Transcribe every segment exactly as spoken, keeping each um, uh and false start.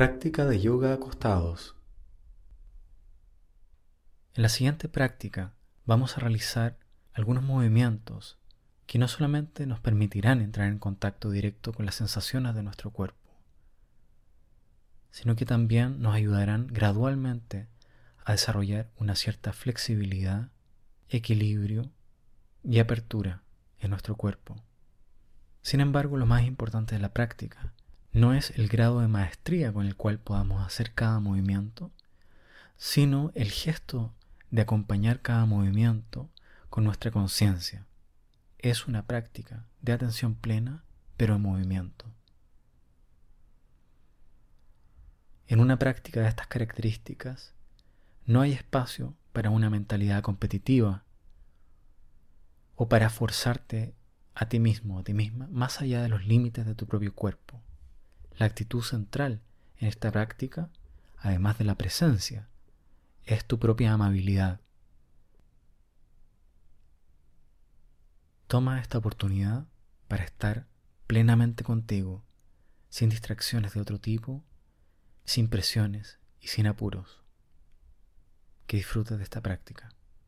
Práctica de yoga acostados. En la siguiente práctica vamos a realizar algunos movimientos que no solamente nos permitirán entrar en contacto directo con las sensaciones de nuestro cuerpo, sino que también nos ayudarán gradualmente a desarrollar una cierta flexibilidad, equilibrio y apertura en nuestro cuerpo. Sin embargo, lo más importante de la práctica no es el grado de maestría con el cual podamos hacer cada movimiento, sino el gesto de acompañar cada movimiento con nuestra conciencia. Es una práctica de atención plena, pero en movimiento. En una práctica de estas características, no hay espacio para una mentalidad competitiva o para forzarte a ti mismo, a ti misma, más allá de los límites de tu propio cuerpo. La actitud central en esta práctica, además de la presencia, es tu propia amabilidad. Toma esta oportunidad para estar plenamente contigo, sin distracciones de otro tipo, sin presiones y sin apuros. Que disfrutes de esta práctica.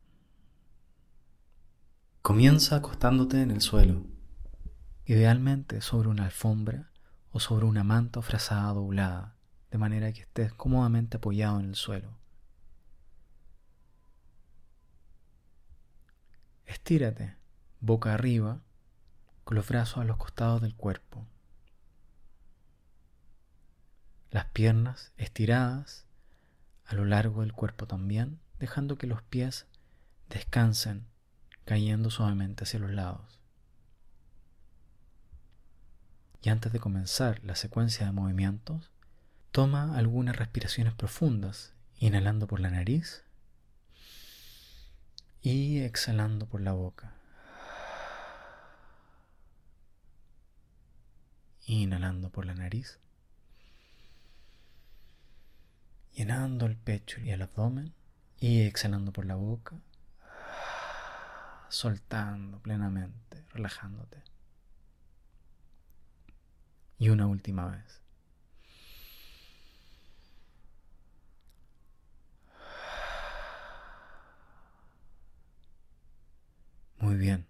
Comienza acostándote en el suelo, idealmente sobre una alfombra o sobre una manta o frazada doblada, de manera que estés cómodamente apoyado en el suelo. Estírate boca arriba con los brazos a los costados del cuerpo. Las piernas estiradas a lo largo del cuerpo también, dejando que los pies descansen, cayendo suavemente hacia los lados. Y antes de comenzar la secuencia de movimientos, toma algunas respiraciones profundas, inhalando por la nariz y exhalando por la boca. Inhalando por la nariz, llenando el pecho y el abdomen, y exhalando por la boca, soltando plenamente, relajándote. Y una última vez. Muy bien.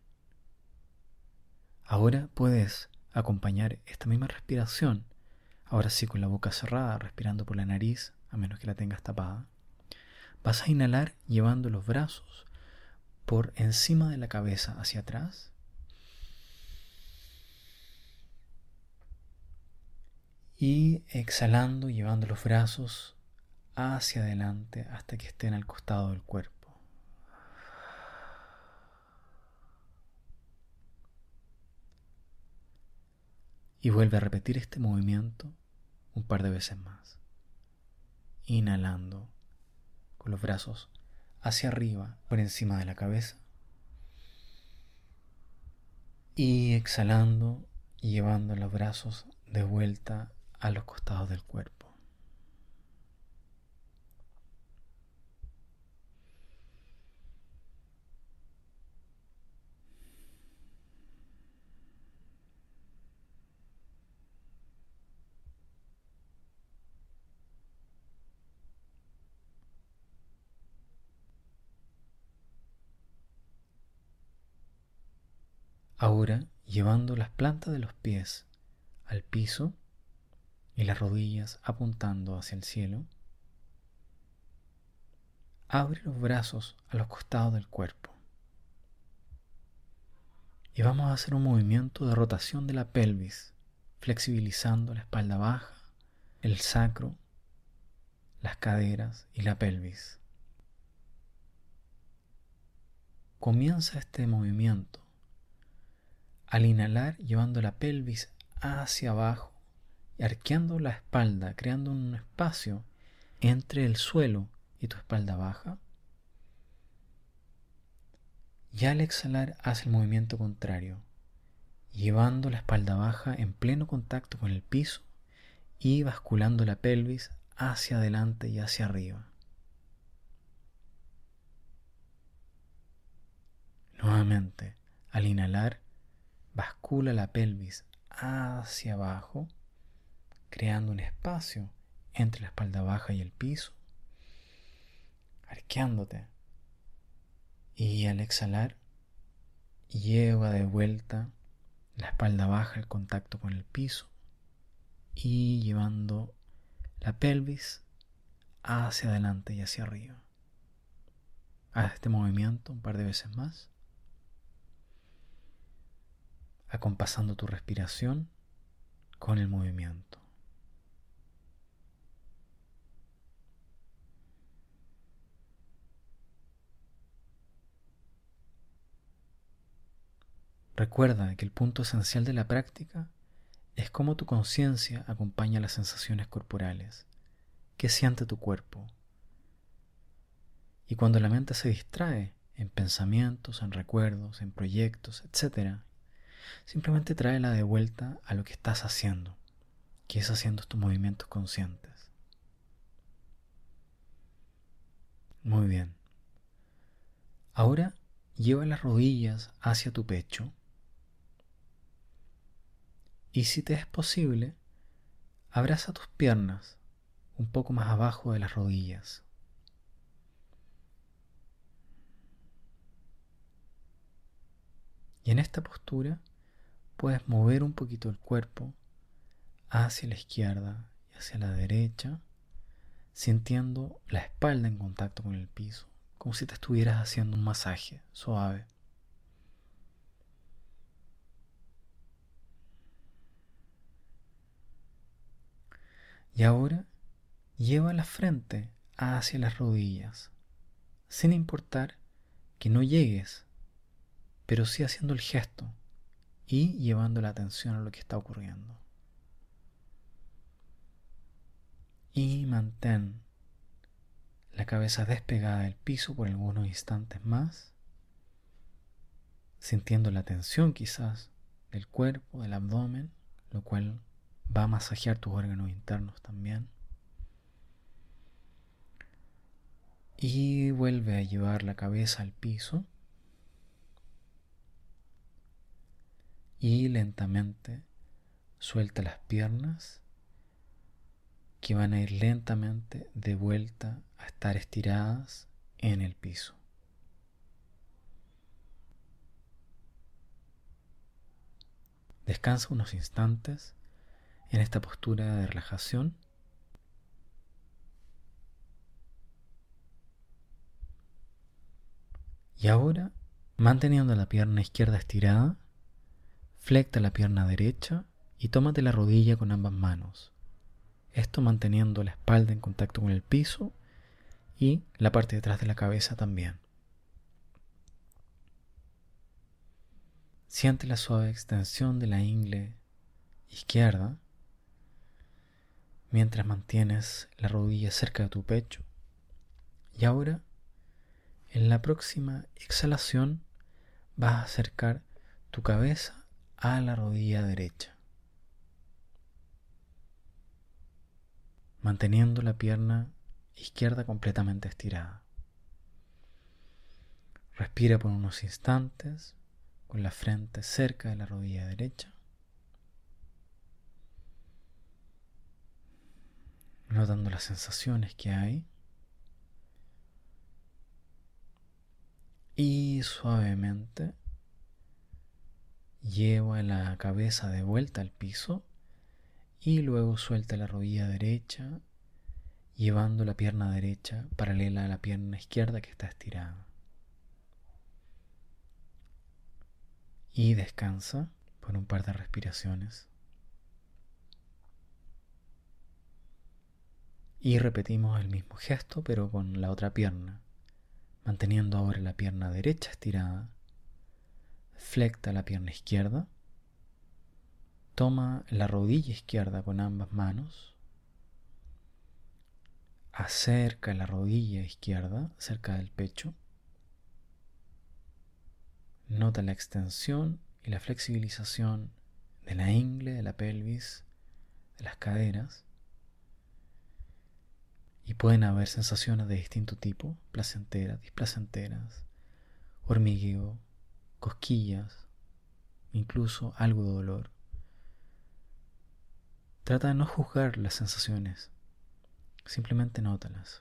Ahora puedes acompañar esta misma respiración, ahora sí con la boca cerrada, respirando por la nariz, a menos que la tengas tapada. Vas a inhalar llevando los brazos por encima de la cabeza hacia atrás. Y exhalando, llevando los brazos hacia adelante hasta que estén al costado del cuerpo. Y vuelve a repetir este movimiento un par de veces más. Inhalando con los brazos hacia arriba por encima de la cabeza. Y exhalando y llevando los brazos de vuelta a los costados del cuerpo. Ahora, llevando las plantas de los pies al piso y las rodillas apuntando hacia el cielo, abre los brazos a los costados del cuerpo. Y vamos a hacer un movimiento de rotación de la pelvis, flexibilizando la espalda baja, el sacro, las caderas y la pelvis. Comienza este movimiento al inhalar llevando la pelvis hacia abajo y arqueando la espalda, creando un espacio entre el suelo y tu espalda baja. Y al exhalar haz el movimiento contrario, llevando la espalda baja en pleno contacto con el piso y basculando la pelvis hacia adelante y hacia arriba. Nuevamente, al inhalar, bascula la pelvis hacia abajo, creando un espacio entre la espalda baja y el piso, arqueándote. Y al exhalar, lleva de vuelta la espalda baja al contacto con el piso y llevando la pelvis hacia adelante y hacia arriba. Haz este movimiento un par de veces más, acompasando tu respiración con el movimiento. Recuerda que el punto esencial de la práctica es cómo tu conciencia acompaña las sensaciones corporales. ¿Qué siente tu cuerpo? Y cuando la mente se distrae en pensamientos, en recuerdos, en proyectos, etcétera, simplemente tráela de vuelta a lo que estás haciendo, que es haciendo estos movimientos conscientes. Muy bien. Ahora lleva las rodillas hacia tu pecho y, si te es posible, abraza tus piernas un poco más abajo de las rodillas. Y en esta postura puedes mover un poquito el cuerpo hacia la izquierda y hacia la derecha, sintiendo la espalda en contacto con el piso, como si te estuvieras haciendo un masaje suave. Y ahora lleva la frente hacia las rodillas, sin importar que no llegues, pero sí haciendo el gesto y llevando la atención a lo que está ocurriendo. Y mantén la cabeza despegada del piso por algunos instantes más, sintiendo la tensión quizás del cuerpo, del abdomen, lo cual va a masajear tus órganos internos también. Y vuelve a llevar la cabeza al piso y lentamente suelta las piernas, que van a ir lentamente de vuelta a estar estiradas en el piso. Descansa unos instantes en esta postura de relajación. Y ahora, manteniendo la pierna izquierda estirada, flecta la pierna derecha y tómate la rodilla con ambas manos. Esto manteniendo la espalda en contacto con el piso y la parte de atrás de la cabeza también. Siente la suave extensión de la ingle izquierda mientras mantienes la rodilla cerca de tu pecho. Y ahora, en la próxima exhalación, vas a acercar tu cabeza a la rodilla derecha, manteniendo la pierna izquierda completamente estirada. Respira por unos instantes con la frente cerca de la rodilla derecha, notando las sensaciones que hay, y suavemente lleva la cabeza de vuelta al piso y luego suelta la rodilla derecha, llevando la pierna derecha paralela a la pierna izquierda que está estirada. Y descansa por un par de respiraciones. Y repetimos el mismo gesto, pero con la otra pierna, manteniendo ahora la pierna derecha estirada. Flecta la pierna izquierda. Toma la rodilla izquierda con ambas manos. Acerca la rodilla izquierda cerca del pecho. Nota la extensión y la flexibilización de la ingle, de la pelvis, de las caderas. Y pueden haber sensaciones de distinto tipo: placenteras, displacenteras, hormigueo, cosquillas, incluso algo de dolor. Trata de no juzgar las sensaciones, Simplemente nótalas.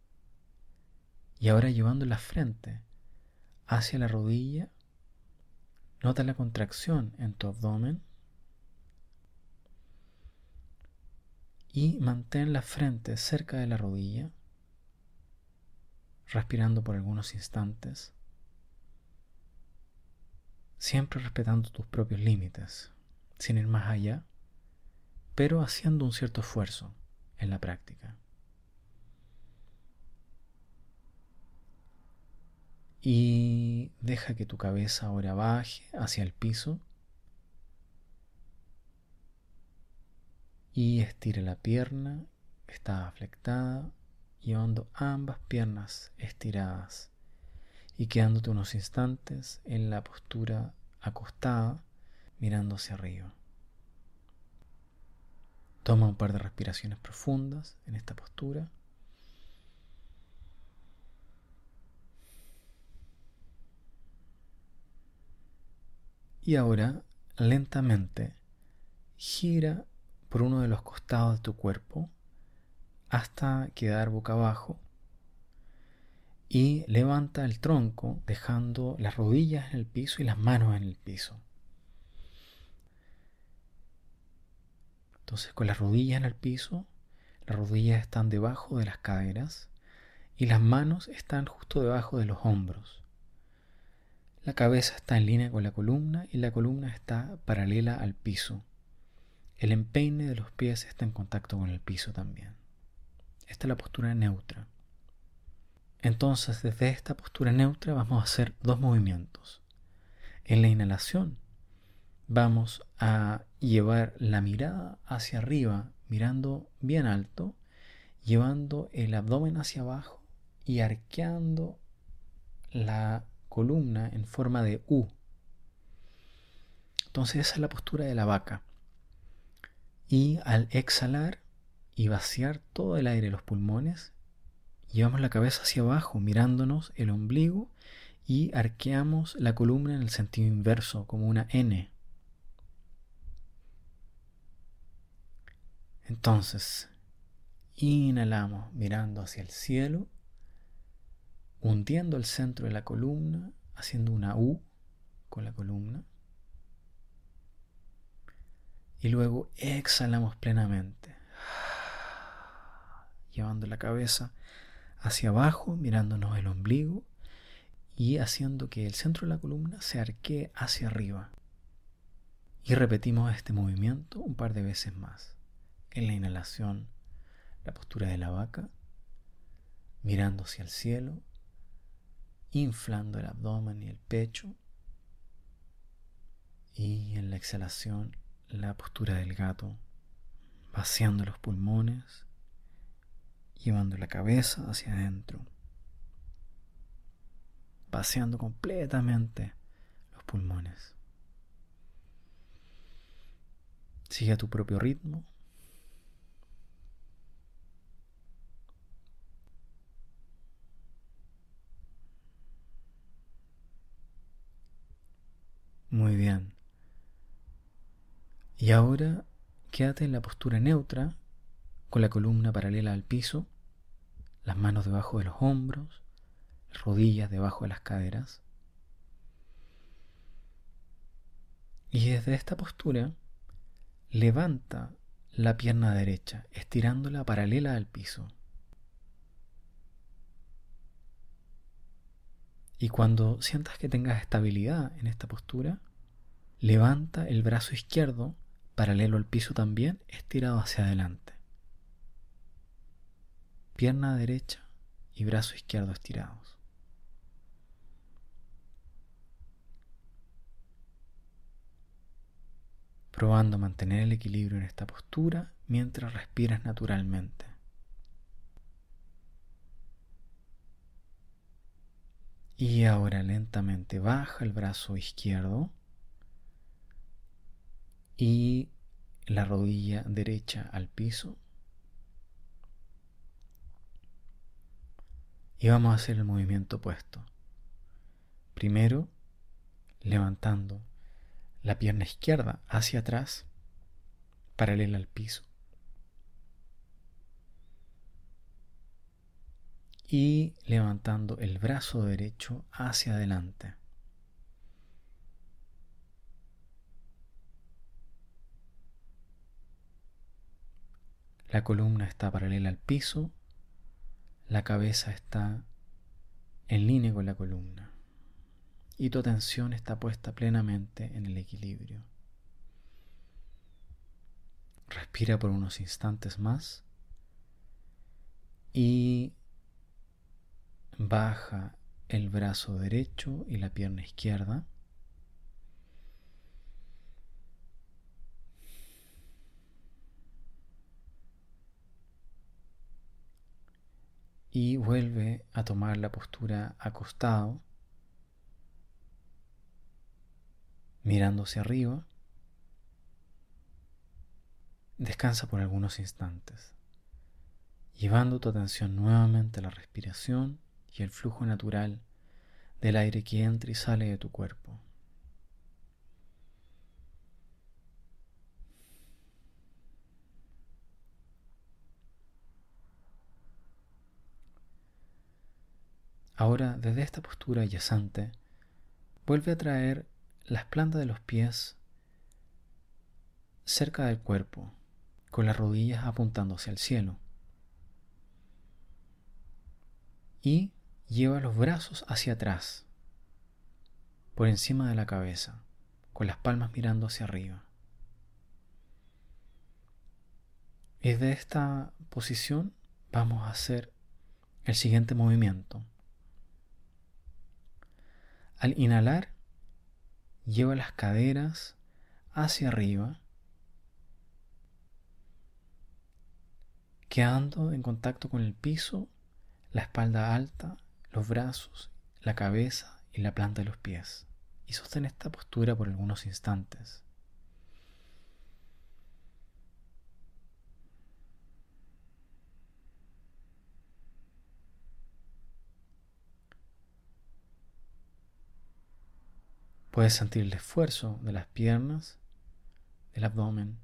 Y ahora llevando la frente hacia la rodilla, nota la contracción en tu abdomen y mantén la frente cerca de la rodilla, respirando por algunos instantes, siempre respetando tus propios límites, sin ir más allá, pero haciendo un cierto esfuerzo en la práctica. Y deja que tu cabeza ahora baje hacia el piso y estira la pierna, está flectada, llevando ambas piernas estiradas y quedándote unos instantes en la postura acostada, mirando hacia arriba. Toma un par de respiraciones profundas en esta postura. Y ahora, lentamente, gira por uno de los costados de tu cuerpo hasta quedar boca abajo y levanta el tronco dejando las rodillas en el piso y las manos en el piso. Entonces, con las rodillas en el piso, las rodillas están debajo de las caderas y las manos están justo debajo de los hombros. La cabeza está en línea con la columna y la columna está paralela al piso. El empeine de los pies está en contacto con el piso también. Esta es la postura neutra. Entonces, desde esta postura neutra vamos a hacer dos movimientos. En la inhalación vamos a llevar la mirada hacia arriba, mirando bien alto, llevando el abdomen hacia abajo y arqueando la columna en forma de U. Entonces esa es la postura de la vaca. Y al exhalar y vaciar todo el aire de los pulmones, llevamos la cabeza hacia abajo, mirándonos el ombligo y arqueamos la columna en el sentido inverso, como una N. Entonces, inhalamos mirando hacia el cielo, hundiendo el centro de la columna, haciendo una U con la columna. Y luego exhalamos plenamente, llevando la cabeza hacia abajo, mirándonos el ombligo y haciendo que el centro de la columna se arquee hacia arriba. Y repetimos este movimiento un par de veces más. En la inhalación, la postura de la vaca, mirando hacia el cielo, inflando el abdomen y el pecho. Y en la exhalación, la postura del gato, vaciando los pulmones, llevando la cabeza hacia adentro, vaciando completamente los pulmones. Sigue a tu propio ritmo. Muy bien. Y ahora quédate en la postura neutra, con la columna paralela al piso, las manos debajo de los hombros, las rodillas debajo de las caderas. Y desde esta postura, levanta la pierna derecha, estirándola paralela al piso. Y cuando sientas que tengas estabilidad en esta postura, levanta el brazo izquierdo, paralelo al piso también, estirado hacia adelante. Pierna derecha y brazo izquierdo estirados. Probando mantener el equilibrio en esta postura mientras respiras naturalmente. Y ahora lentamente baja el brazo izquierdo y la rodilla derecha al piso. Y vamos a hacer el movimiento opuesto. Primero, levantando la pierna izquierda hacia atrás, paralela al piso. y levantando el brazo derecho hacia adelante. La columna está paralela al piso, la cabeza está en línea con la columna y tu atención está puesta plenamente en el equilibrio. Respira por unos instantes más y baja el brazo derecho y la pierna izquierda. Y vuelve a tomar la postura acostado, mirando hacia arriba. Descansa por algunos instantes, llevando tu atención nuevamente a la respiración y el flujo natural del aire que entra y sale de tu cuerpo. Ahora, desde esta postura yacente, vuelve a traer las plantas de los pies cerca del cuerpo, con las rodillas apuntando hacia el cielo. Y lleva los brazos hacia atrás, por encima de la cabeza, con las palmas mirando hacia arriba. Y desde esta posición vamos a hacer el siguiente movimiento. Al inhalar, lleva las caderas hacia arriba, quedando en contacto con el piso, la espalda alta, los brazos, la cabeza y la planta de los pies. Y sostén esta postura por algunos instantes. Puedes sentir el esfuerzo de las piernas, del abdomen.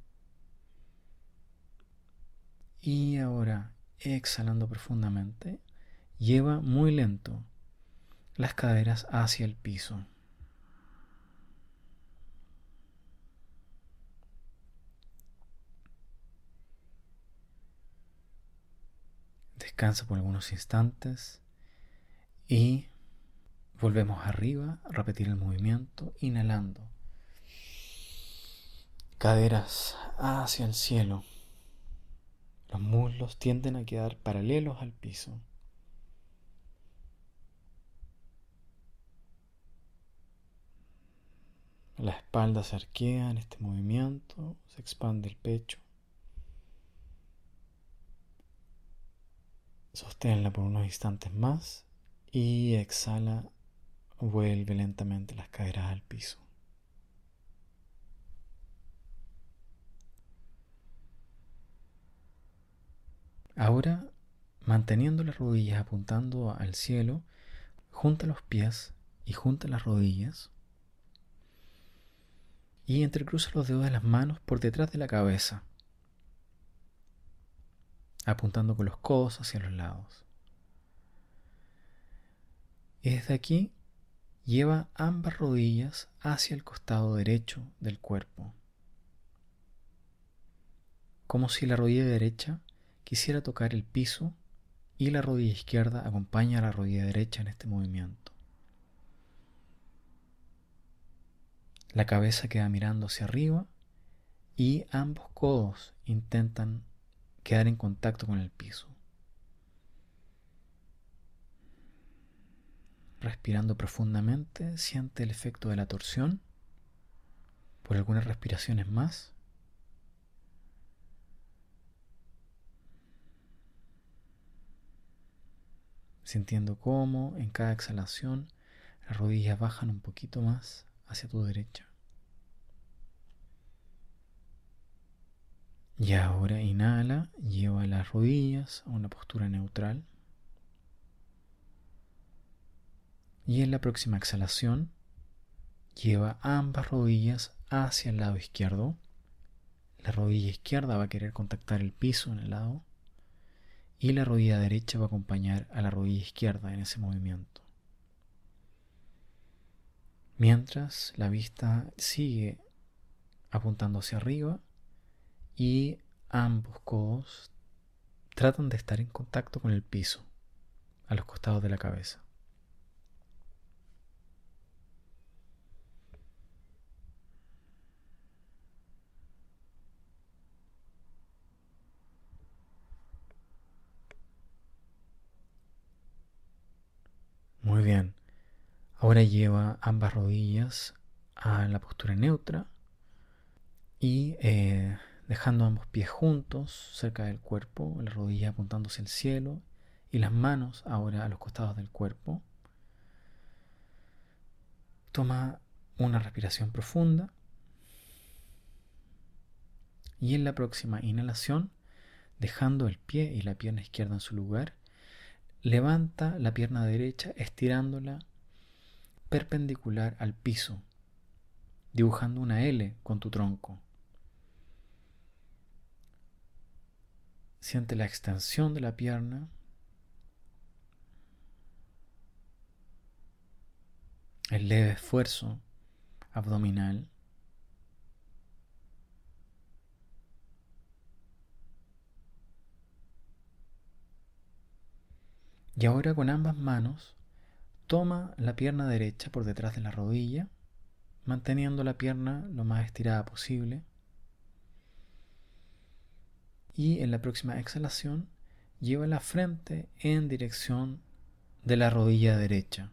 Y ahora, exhalando profundamente, lleva muy lento las caderas hacia el piso. Descansa por algunos instantes y volvemos arriba a repetir el movimiento, inhalando. Caderas hacia el cielo. Los muslos tienden a quedar paralelos al piso. La espalda se arquea en este movimiento, se expande el pecho. Sosténla por unos instantes más y exhala, vuelve lentamente las caderas al piso. Ahora, manteniendo las rodillas apuntando al cielo, junta los pies y junta las rodillas y entrecruza los dedos de las manos por detrás de la cabeza, apuntando con los codos hacia los lados. Y desde aquí lleva ambas rodillas hacia el costado derecho del cuerpo, como si la rodilla derecha quisiera tocar el piso y la rodilla izquierda acompaña a la rodilla derecha en este movimiento. La cabeza queda mirando hacia arriba y ambos codos intentan quedar en contacto con el piso. Respirando profundamente, siente el efecto de la torsión por algunas respiraciones más. Sintiendo cómo en cada exhalación las rodillas bajan un poquito más hacia tu derecha. Y ahora inhala, lleva las rodillas a una postura neutral. Y en la próxima exhalación, lleva ambas rodillas hacia el lado izquierdo. La rodilla izquierda va a querer contactar el piso en el lado y la rodilla derecha va a acompañar a la rodilla izquierda en ese movimiento. Mientras la vista sigue apuntando hacia arriba y ambos codos tratan de estar en contacto con el piso a los costados de la cabeza. Muy bien. Ahora lleva ambas rodillas a la postura neutra y eh, dejando ambos pies juntos cerca del cuerpo, la rodilla apuntando hacia el cielo y las manos ahora a los costados del cuerpo. Toma una respiración profunda y en la próxima inhalación, dejando el pie y la pierna izquierda en su lugar, levanta la pierna derecha estirándola perpendicular al piso, dibujando una L con tu tronco. Siente la extensión de la pierna, el leve esfuerzo abdominal. Y ahora con ambas manos toma la pierna derecha por detrás de la rodilla, manteniendo la pierna lo más estirada posible. Y en la próxima exhalación, lleva la frente en dirección de la rodilla derecha.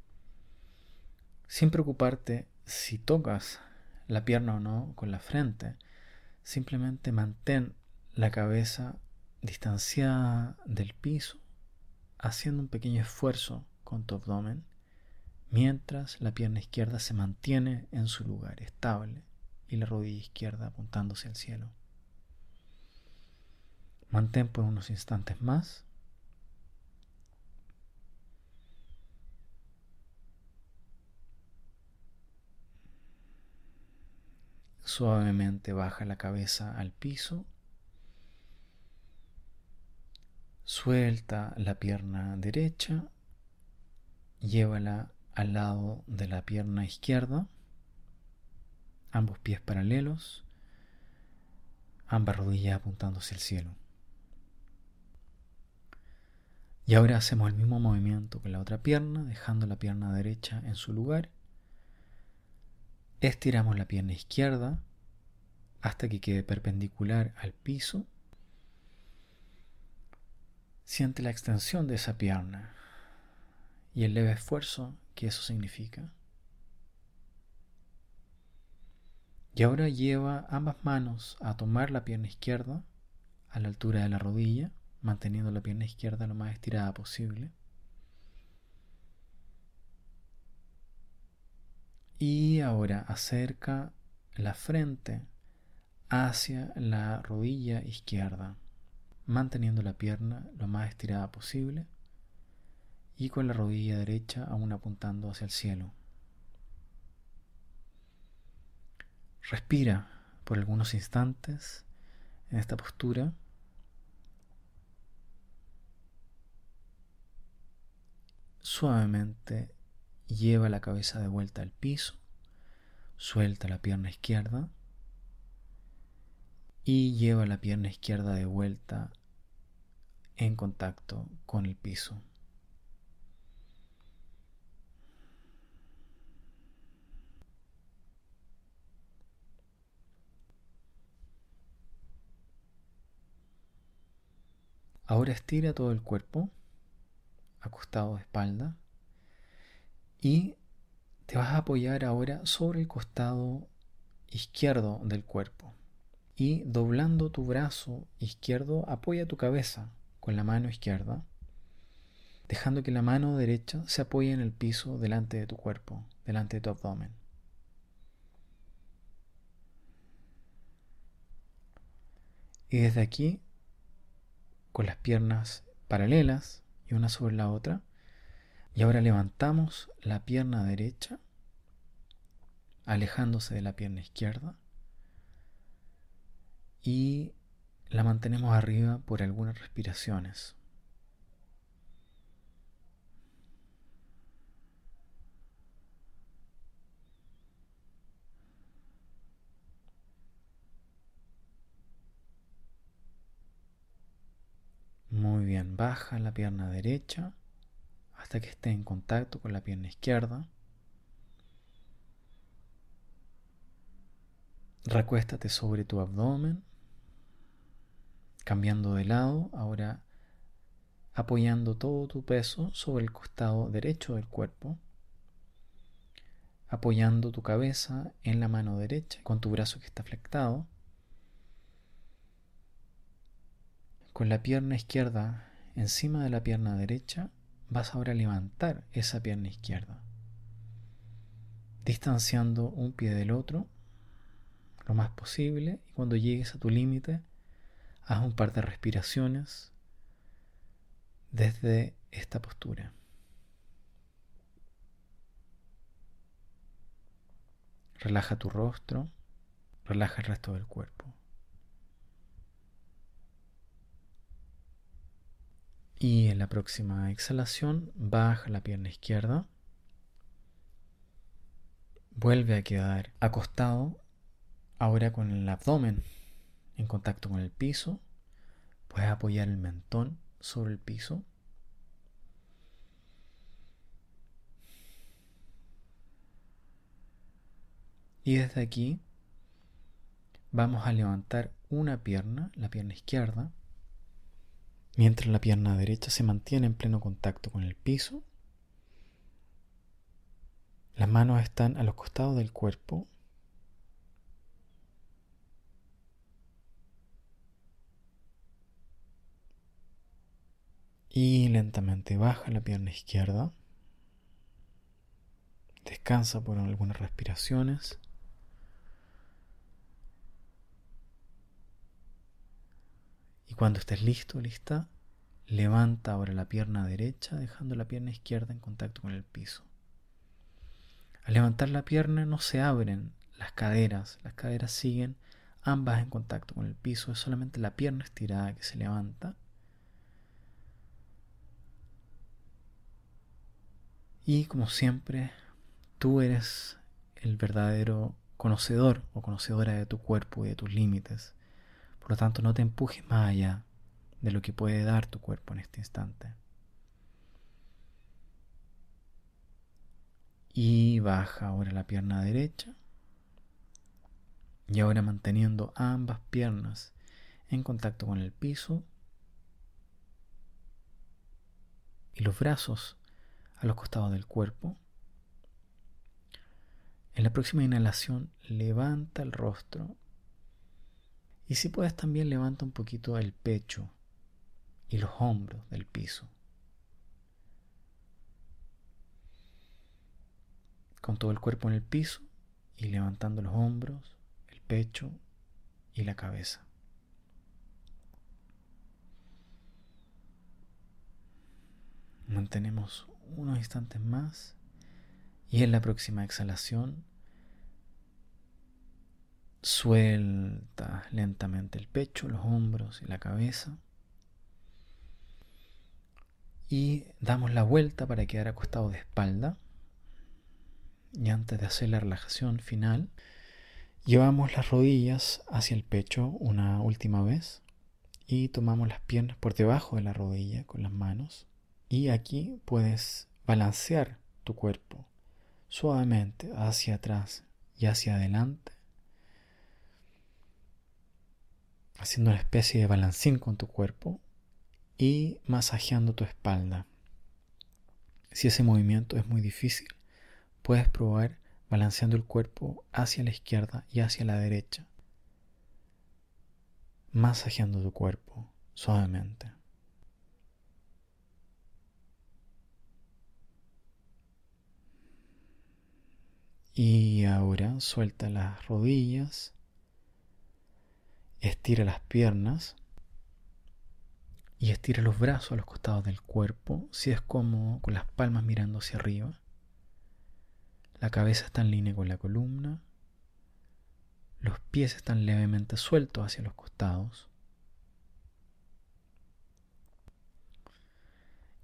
Sin preocuparte si tocas la pierna o no con la frente, simplemente mantén la cabeza distanciada del piso, haciendo un pequeño esfuerzo con tu abdomen, mientras la pierna izquierda se mantiene en su lugar estable y la rodilla izquierda apuntándose al cielo. Mantén por unos instantes más. Suavemente baja la cabeza al piso. Suelta la pierna derecha. Llévala al lado de la pierna izquierda. Ambos pies paralelos. Ambas rodillas apuntándose al cielo. Y ahora hacemos el mismo movimiento con la otra pierna, dejando la pierna derecha en su lugar. Estiramos la pierna izquierda hasta que quede perpendicular al piso. Siente la extensión de esa pierna y el leve esfuerzo que eso significa. Y ahora lleva ambas manos a tomar la pierna izquierda a la altura de la rodilla, manteniendo la pierna izquierda lo más estirada posible. Y ahora acerca la frente hacia la rodilla izquierda, manteniendo la pierna lo más estirada posible y con la rodilla derecha aún apuntando hacia el cielo. Respira por algunos instantes en esta postura. Suavemente lleva la cabeza de vuelta al piso, suelta la pierna izquierda y lleva la pierna izquierda de vuelta en contacto con el piso. Ahora estira todo el cuerpo, acostado de espalda, y te vas a apoyar ahora sobre el costado izquierdo del cuerpo. Y doblando tu brazo izquierdo, apoya tu cabeza con la mano izquierda, dejando que la mano derecha se apoye en el piso delante de tu cuerpo, delante de tu abdomen. Y desde aquí, con las piernas paralelas y una sobre la otra, y ahora levantamos la pierna derecha, alejándose de la pierna izquierda, y la mantenemos arriba por algunas respiraciones. Muy bien, baja la pierna derecha hasta que esté en contacto con la pierna izquierda. Recuéstate sobre tu abdomen, cambiando de lado, ahora apoyando todo tu peso sobre el costado derecho del cuerpo, apoyando tu cabeza en la mano derecha con tu brazo que está flectado. Con la pierna izquierda encima de la pierna derecha, vas ahora a levantar esa pierna izquierda, distanciando un pie del otro lo más posible, y cuando llegues a tu límite, haz un par de respiraciones desde esta postura. Relaja tu rostro, relaja el resto del cuerpo. Y en la próxima exhalación, baja la pierna izquierda. Vuelve a quedar acostado, ahora con el abdomen en contacto con el piso. Puedes apoyar el mentón sobre el piso. Y desde aquí vamos a levantar una pierna, la pierna izquierda, mientras la pierna derecha se mantiene en pleno contacto con el piso. Las manos están a los costados del cuerpo. Y lentamente baja la pierna izquierda. Descansa por algunas respiraciones. Y cuando estés listo, lista, levanta ahora la pierna derecha, dejando la pierna izquierda en contacto con el piso. Al levantar la pierna no se abren las caderas, las caderas siguen ambas en contacto con el piso, es solamente la pierna estirada que se levanta. Y como siempre, tú eres el verdadero conocedor o conocedora de tu cuerpo y de tus límites. Por lo tanto, no te empujes más allá de lo que puede dar tu cuerpo en este instante. Y baja ahora la pierna derecha. Y ahora manteniendo ambas piernas en contacto con el piso y los brazos a los costados del cuerpo. En la próxima inhalación, levanta el rostro. Y si puedes, también levanta un poquito el pecho y los hombros del piso. Con todo el cuerpo en el piso y levantando los hombros, el pecho y la cabeza. Mantenemos unos instantes más y en la próxima exhalación suelta lentamente el pecho, los hombros y la cabeza y damos la vuelta para quedar acostado de espalda. Y antes de hacer la relajación final, llevamos las rodillas hacia el pecho una última vez y tomamos las piernas por debajo de la rodilla con las manos. Y aquí puedes balancear tu cuerpo suavemente hacia atrás y hacia adelante, haciendo una especie de balancín con tu cuerpo y masajeando tu espalda. Si ese movimiento es muy difícil, puedes probar balanceando el cuerpo hacia la izquierda y hacia la derecha, masajeando tu cuerpo suavemente. Y ahora suelta las rodillas, estira las piernas y estira los brazos a los costados del cuerpo, si es cómodo, con las palmas mirando hacia arriba. La cabeza está en línea con la columna, los pies están levemente sueltos hacia los costados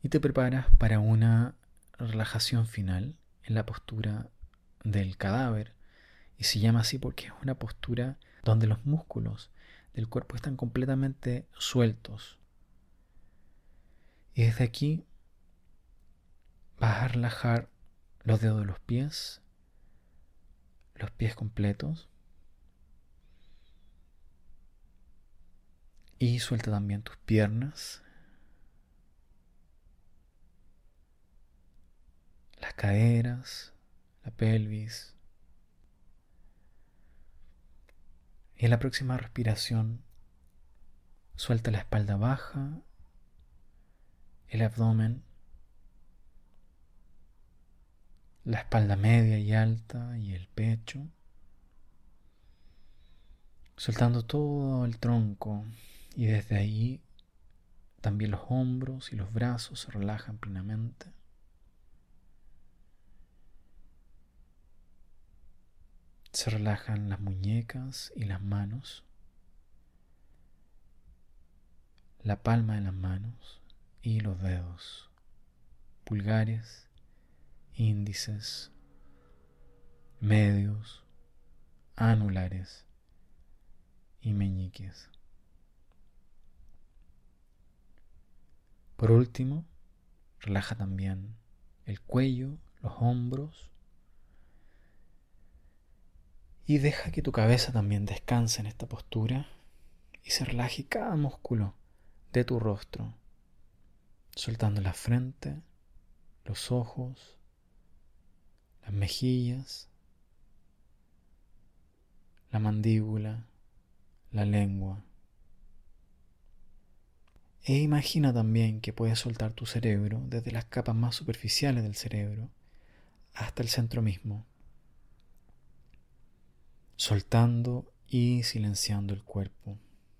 y te preparas para una relajación final en la postura del cadáver. Y se llama así porque es una postura donde los músculos del cuerpo están completamente sueltos. Y desde aquí vas a relajar los dedos de los pies, los pies completos. Y suelta también tus piernas, las caderas, la pelvis. Y en la próxima respiración suelta la espalda baja, el abdomen, la espalda media y alta y el pecho, soltando todo el tronco, y desde ahí también los hombros y los brazos se relajan plenamente. Se relajan las muñecas y las manos, la palma de las manos y los dedos, pulgares, índices, medios, anulares y meñiques. Por último, relaja también el cuello, los hombros, y deja que tu cabeza también descanse en esta postura y se relaje cada músculo de tu rostro, soltando la frente, los ojos, las mejillas, la mandíbula, la lengua. E imagina también que puedes soltar tu cerebro desde las capas más superficiales del cerebro hasta el centro mismo, soltando y silenciando el cuerpo.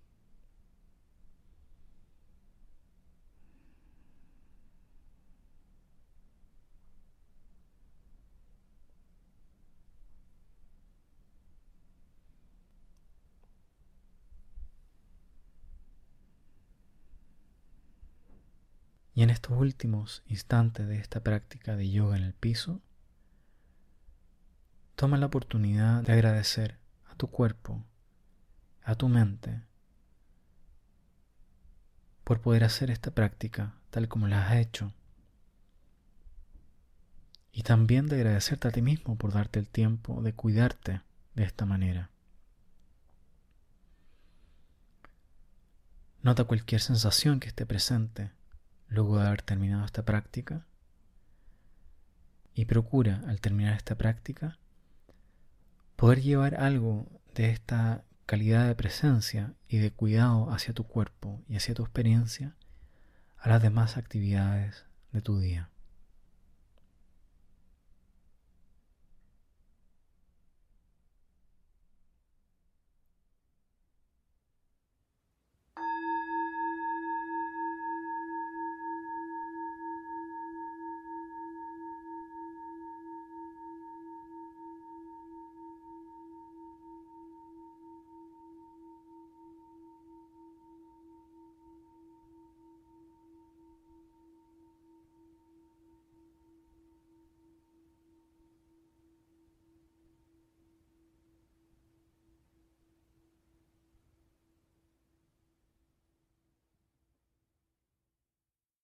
Y en estos últimos instantes de esta práctica de yoga en el piso, toma la oportunidad de agradecer a tu cuerpo, a tu mente, por poder hacer esta práctica tal como la has hecho. Y también de agradecerte a ti mismo por darte el tiempo de cuidarte de esta manera. Nota cualquier sensación que esté presente luego de haber terminado esta práctica y procura, al terminar esta práctica, poder llevar algo de esta calidad de presencia y de cuidado hacia tu cuerpo y hacia tu experiencia a las demás actividades de tu día.